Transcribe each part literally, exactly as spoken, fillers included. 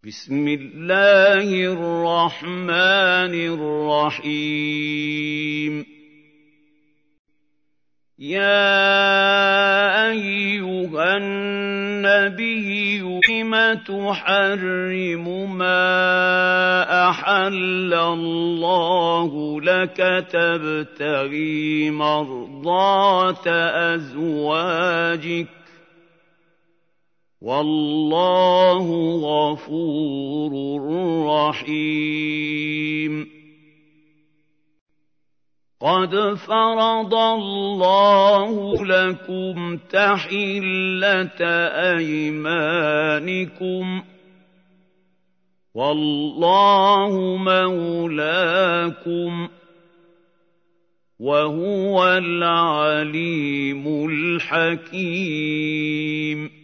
بسم الله الرحمن الرحيم يا أيها النبي لم تحرم ما أحل الله لك تبتغي مرضات أزواجك والله غفور رحيم قد فرض الله لكم تحلة أيمانكم والله مولاكم وهو العليم الحكيم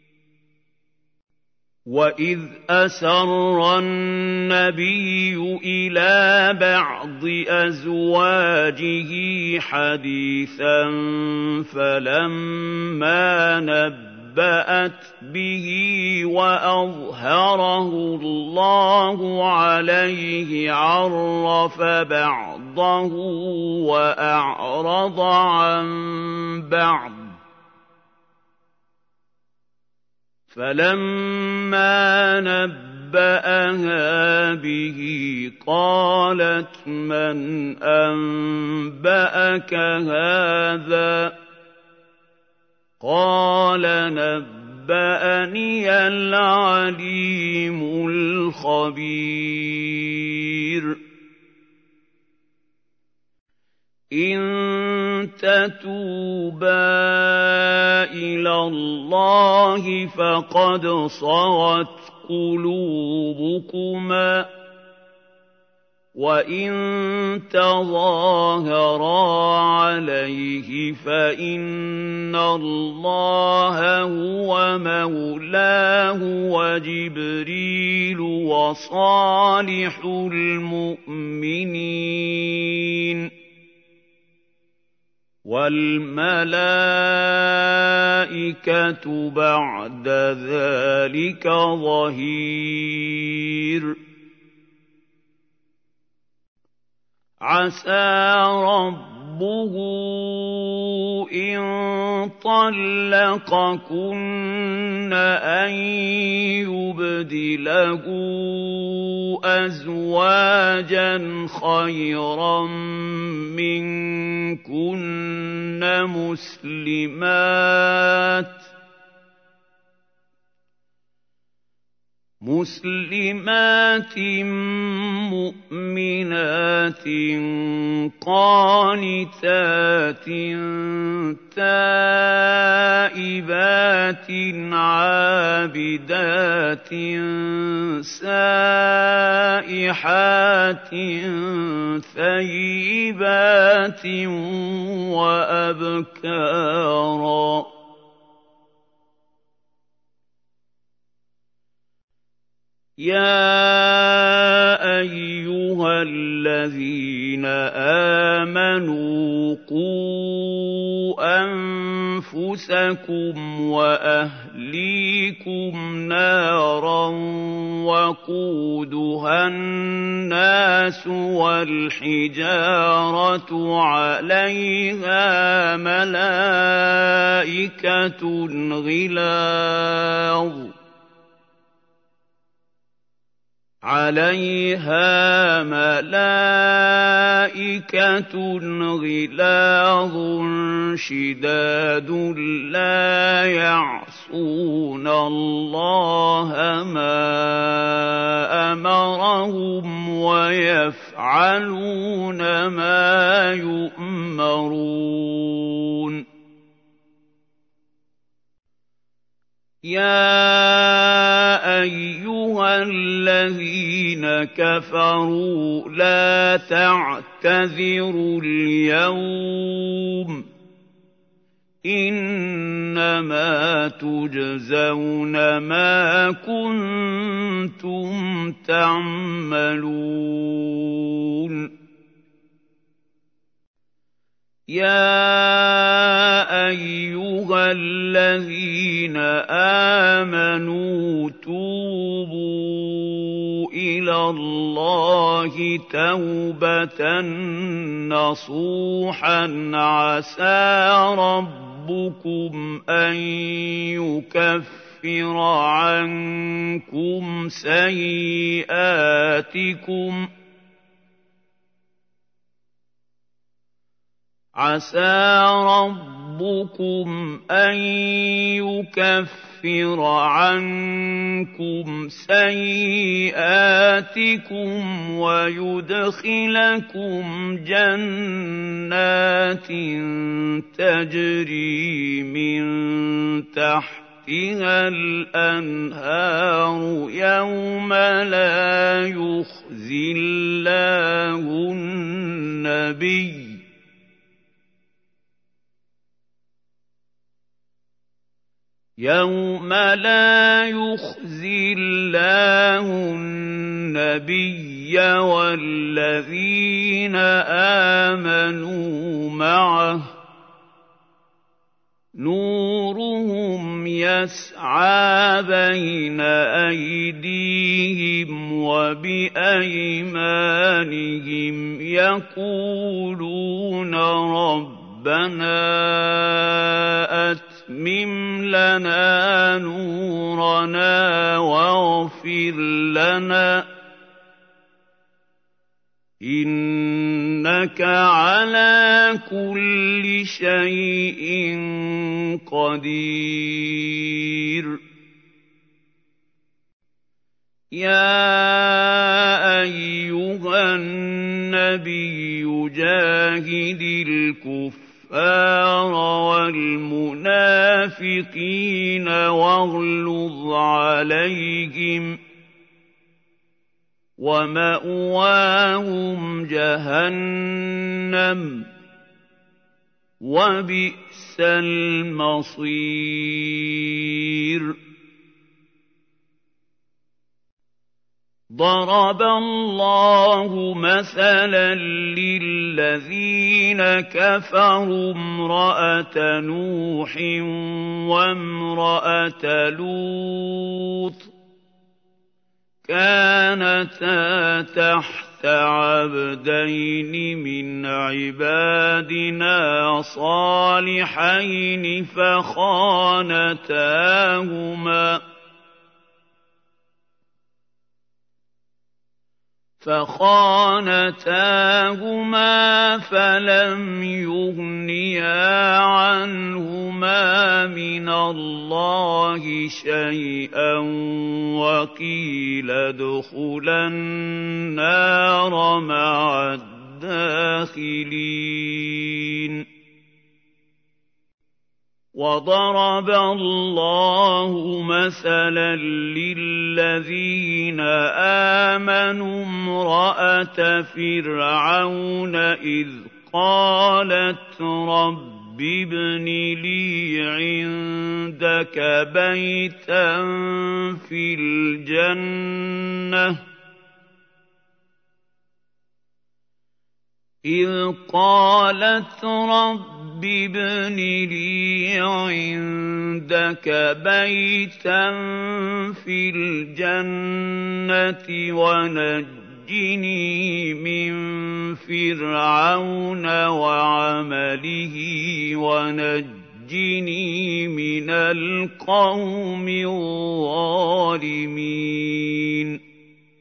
وَإِذْ أَسَرَّ النَّبِيُّ إِلَىٰ بَعْضِ أَزْوَاجِهِ حَدِيثًا فَلَمَّا نَبَّأَتْ بِهِ وَأَظْهَرَهُ اللَّهُ عَلَيْهِ عَرَّفَ بَعْضَهُ وَأَعْرَضَ عَن بَعْضٍ فَلَمَّا نَبَّأَهَا بِهِ قَالَتْ مَنْ أَنبَأَكَ هَٰذَا ۖ قَالَ نَبَّأَنِيَ الْعَلِيمُ الْخَبِيرُ إِن تَتُوبَا إِلَى اللَّهِ فَقَدْ صَغَتْ قُلُوبُكُمَا وَإِن تَظَاهَرَا عَلَيْهِ فَإِنَّ اللَّهَ هُوَ مَوْلَاهُ وَجِبْرِيلُ وَصَالِحُ الْمُؤْمِنِينَ وَالْمَلَائِكَةُ بَعْدَ ذَٰلِكَ ظَهِيرٌ عَسَىٰ رَبُّهُ إِن طَلَّقَكُنَّ أَن يُبْدِلَهُ أَزْوَاجًا خَيْرًا مِّنكُنَّ مُسْلِمَاتٍ مسلمات مؤمنات قانتات تائبات عابدات سائحات ثيبات وأبكارا يَا أَيُّهَا الَّذِينَ آمَنُوا قُوا أَنفُسَكُمْ وَأَهْلِيكُمْ نَارًا وَقُودُهَا النَّاسُ وَالْحِجَارَةُ عَلَيْهَا مَلَائِكَةٌ غِلَاظٌ عَلَيْهَا مَلَائِكَةٌ غِلَاظٌ شِدَادٌ لَّا يَعْصُونَ اللَّهَ مَا أَمَرَهُمْ وَيَفْعَلُونَ مَا يُؤْمَرُونَ يَا أَيُّهَا الَّذِينَ كَفَرُوا لَا تَعْتَذِرُوا الْيَوْمَ إِنَّمَا تُجْزَوْنَ مَا كُنتُمْ تَعْمَلُونَ يَا أَيُّهَا أيها الذين آمنوا توبوا إلى الله توبة نصوحا عسى ربكم أن يكفر عنكم سيئاتكم عسى ربكم أن يكفر عنكم سيئاتكم ويدخلكم جنات تجري من تحتها الأنهار يوم لا يخزي الله النبي يوم لا يخزي الله النبي والذين آمنوا معه نورهم يسعى بين أيديهم وبأيمانهم يقولون ربنا أتمم لنا نورنا واغفر لنا إنك على كل شيء قدير يا أيها النبي جاهد الكفار والمنافقين واغلظ عليهم ومأواهم جهنم وبئس المصير ضرب الله مثلا للذين كفروا امرأة نوح وامرأة لوط كانتا تحت عبدين من عبادنا صالحين فخانتاهما فخانتاهما فلم يغنيا عنهما من الله شيئا وقيل ادخلا النار مع الداخلين وضرب الله مثلا للذين آمنوا امرأة فرعون إذ قالت رب ابن لي عندك بيتا في الجنة إذ قالت رب ابن لي عندك بيتا في الجنة ونجني من فرعون وعمله ونجني من القوم الظالمين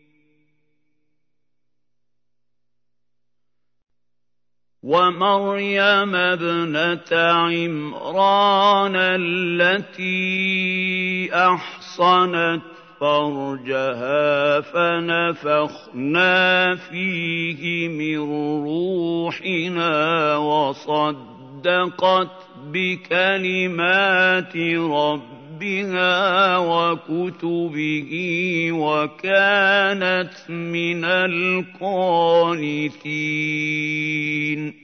ومريم ابنة عمران التي أحصنت فرجها فنفخنا فيه من روحنا وصدقت بكلمات ربها وكتبه وكانت من القانتين